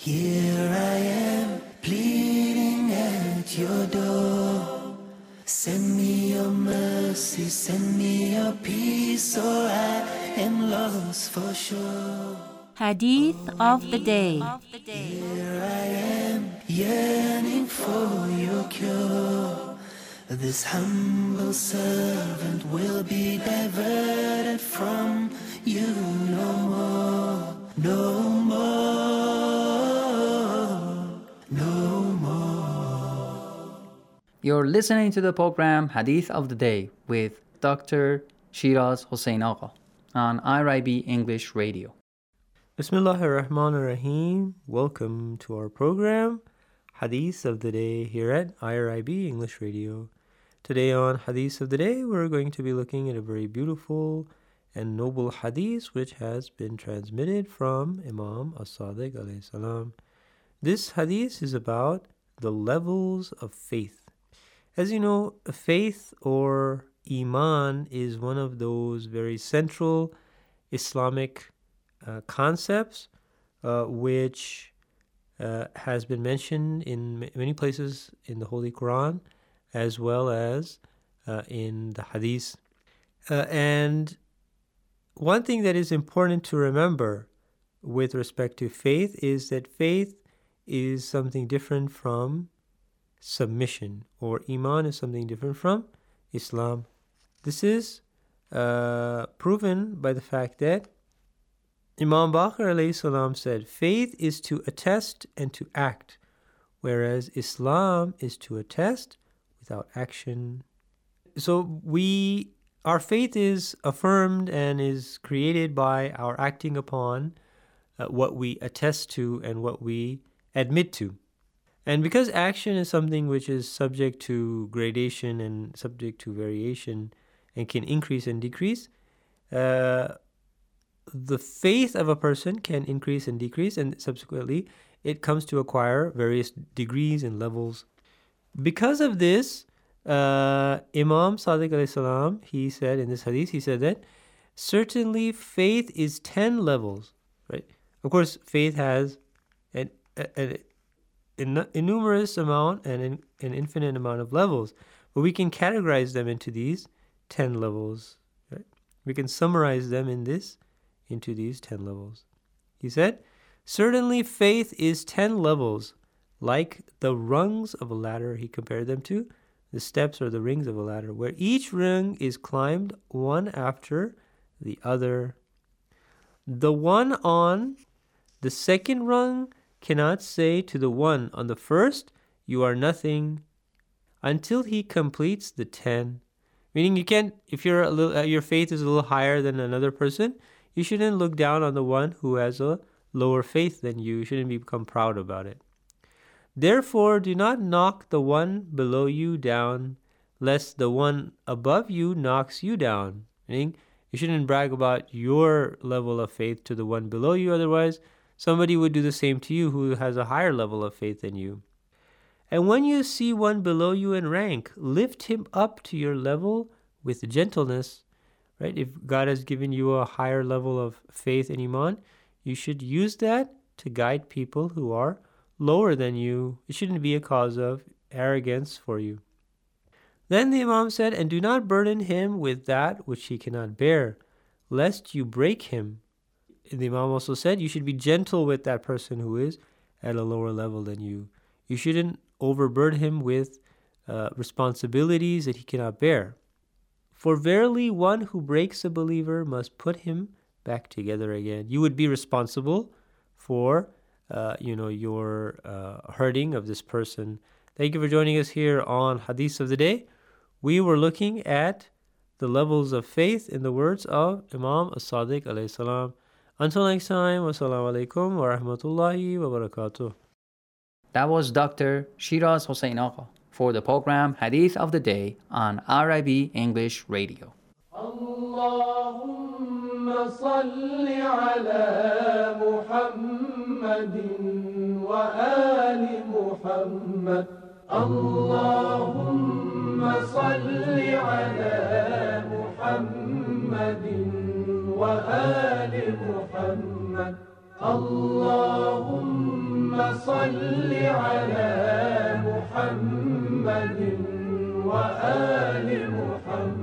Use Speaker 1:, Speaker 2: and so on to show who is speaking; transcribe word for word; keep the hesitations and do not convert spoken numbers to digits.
Speaker 1: Here I am, pleading at your door. Send me your mercy, send me your peace, or I am lost for sure.
Speaker 2: Hadith of the day.
Speaker 1: Here I am, yearning for your cure. This humble servant will be diverted from you no more, no more, no more.
Speaker 3: You're listening to the program Hadith of the Day with Doctor Shiraz Hossein Agha on I R I B English Radio.
Speaker 4: Bismillahir Rahmanir Rahim. Welcome to our program Hadith of the Day here at I R I B English Radio. Today on Hadith of the Day, we're going to be looking at a very beautiful and noble hadith which has been transmitted from Imam As-Sadiq alayhi salam. This hadith is about the levels of faith. As you know, faith or Iman is one of those very central Islamic uh, concepts uh, which uh, has been mentioned in many places in the Holy Quran, as well as uh, in the hadith. Uh, and one thing that is important to remember with respect to faith is that faith is something different from submission, or Iman is something different from Islam. This is uh, proven by the fact that Imam Baqir alayhi salam said, faith is to attest and to act, whereas Islam is to attest without action. So we, our faith is affirmed and is created by our acting upon uh, what we attest to and what we admit to. And because action is something which is subject to gradation and subject to variation and can increase and decrease, uh, the faith of a person can increase and decrease, and subsequently it comes to acquire various degrees and levels. Because of this, uh, Imam Sadiq alayhi salam, he said in this hadith, he said that certainly faith is ten levels, right? Of course, faith has an, an, an innumerous amount and an, an infinite amount of levels, but we can categorize them into these ten levels, right? We can summarize them in this, into these ten levels. He said, certainly faith is ten levels, like the rungs of a ladder. He compared them to the steps or the rings of a ladder, where each rung is climbed one after the other. The one on the second rung cannot say to the one on the first, you are nothing, until he completes the ten. Meaning you can't, if you're a little, uh, your faith is a little higher than another person, you shouldn't look down on the one who has a lower faith than you. You shouldn't become proud about it. Therefore, do not knock the one below you down, lest the one above you knocks you down. Meaning, you shouldn't brag about your level of faith to the one below you, otherwise somebody would do the same to you who has a higher level of faith than you. And when you see one below you in rank, lift him up to your level with gentleness. Right? If God has given you a higher level of faith and Iman, you should use that to guide people who are lower than you. It shouldn't be a cause of arrogance for you. Then the Imam said, and do not burden him with that which he cannot bear, lest you break him. The Imam also said, you should be gentle with that person who is at a lower level than you. You shouldn't overburden him with uh, responsibilities that he cannot bear. For verily one who breaks a believer must put him back together again. You would be responsible for Uh, you know, your uh, hurting of this person. Thank you for joining us here on Hadith of the Day. We were looking at the levels of faith in the words of Imam As-Sadiq alayhi salam. Until next time, wassalamu alaikum wa rahmatullahi wa barakatuh.
Speaker 3: That was Doctor Shiraz Hossein Agha for the program Hadith of the Day on I R I B English Radio.
Speaker 5: Allahumma salli ala Muhammadin wa ali Muhammad. Allahumma salli ala Muhammadin wa ali Muhammad. Allahumma صل على محمد وآل محمد.